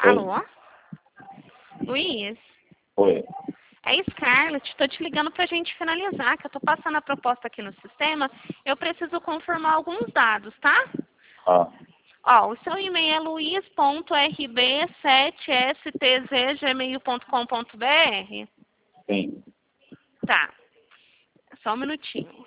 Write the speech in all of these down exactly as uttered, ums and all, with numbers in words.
Alô? Luiz? Oi. É Scarlett, tô te ligando pra gente finalizar, que eu tô passando a proposta aqui no sistema. Eu preciso confirmar alguns dados, tá? Ah, Ó, o seu e-mail é luiz ponto r b sete s t z arroba gmail ponto com ponto b r? sim. Tá. Só um minutinho.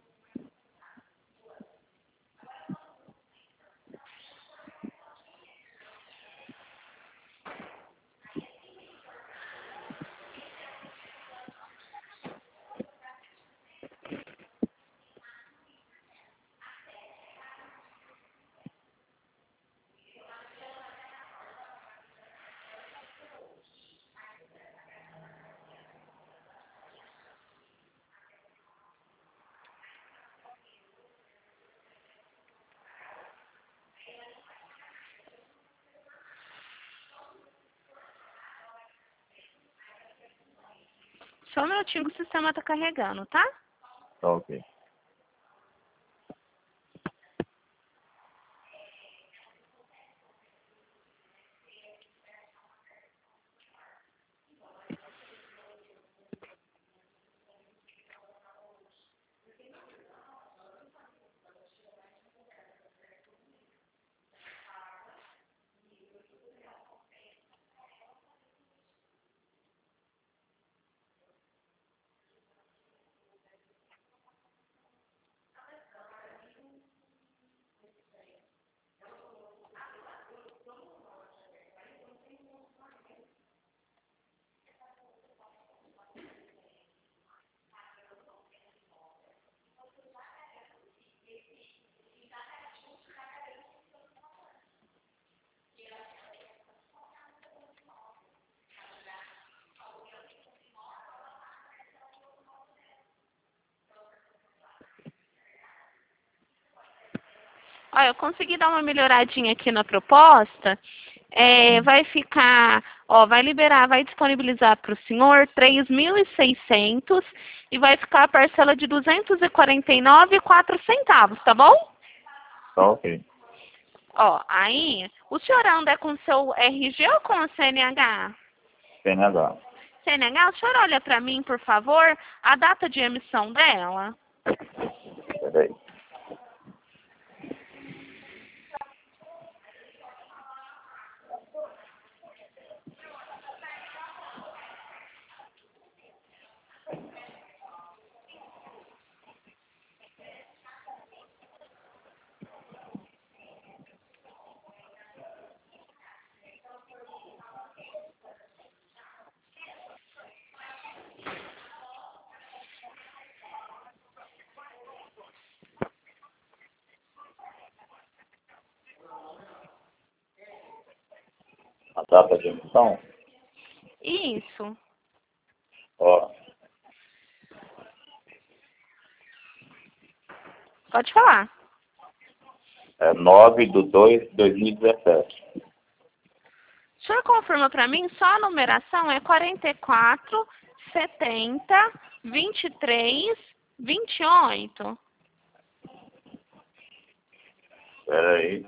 Só um minutinho que o sistema tá carregando, tá? Tá ok. Ó, eu consegui dar uma melhoradinha aqui na proposta. É, vai ficar, ó, vai liberar, vai disponibilizar para o senhor três mil e seiscentos e vai ficar a parcela de duzentos e quarenta e nove reais e quatro centavos, tá bom? Tá ok. Ó, aí, o senhor anda com seu R G ou com o C N H? C N H. C N H, o senhor olha para mim, por favor, a data de emissão dela? Peraí. A data de emissão? Isso. Ó, Pode falar. é nove de dois de dois mil e dezessete. O senhor confirma para mim, só a numeração é quarenta e quatro, setenta, vinte e três, vinte e oito. Peraí.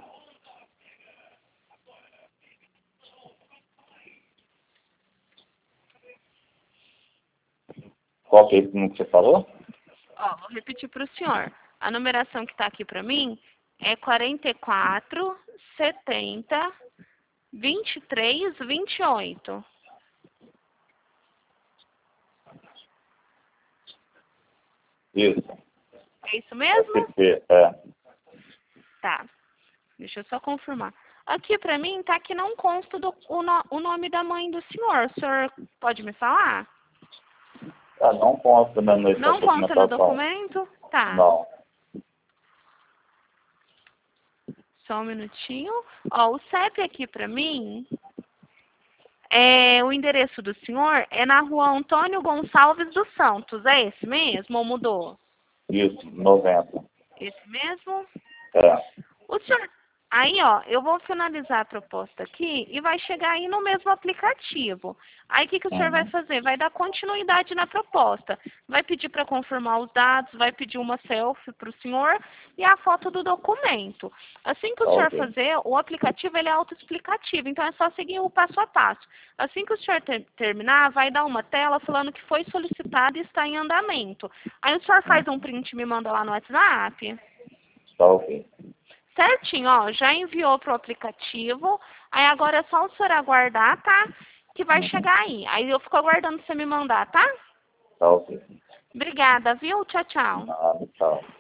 Qual que é esse número que você falou? Ó, vou repetir para o senhor. A numeração que está aqui para mim é quarenta e quatro, setenta, vinte e três, vinte e oito. Isso. É isso mesmo? S P, é. Tá. Deixa eu só confirmar. Aqui para mim tá que não consta do, o, no, o nome da mãe do senhor. O senhor pode me falar? Ah, não consta na noite da Não consta no documentação. documento? Tá. Não. Só um minutinho. Ó, o C E P aqui para mim, é, o endereço do senhor é na rua Antônio Gonçalves dos Santos. É esse mesmo ou mudou? Isso, noventa. Esse mesmo? É. O senhor, Aí, ó, eu vou finalizar a proposta aqui e vai chegar aí no mesmo aplicativo. Aí, o que, que o senhor vai Uhum. fazer? Vai dar continuidade na proposta. Vai pedir para confirmar os dados, vai pedir uma selfie para o senhor e a foto do documento. Assim que o Tá senhor ok. fazer, o aplicativo ele é autoexplicativo, então é só seguir o passo a passo. Assim que o senhor ter, terminar, vai dar uma tela falando que foi solicitado e está em andamento. Aí o senhor faz um Uhum. print e me manda lá no WhatsApp. Tá ok. Certinho, ó, já enviou pro aplicativo. Aí agora é só o senhor aguardar, tá? Que vai Uhum. chegar aí. Aí eu fico aguardando você me mandar, tá? Tá ok. Obrigada, viu? Tchau, tchau. Nada, tchau.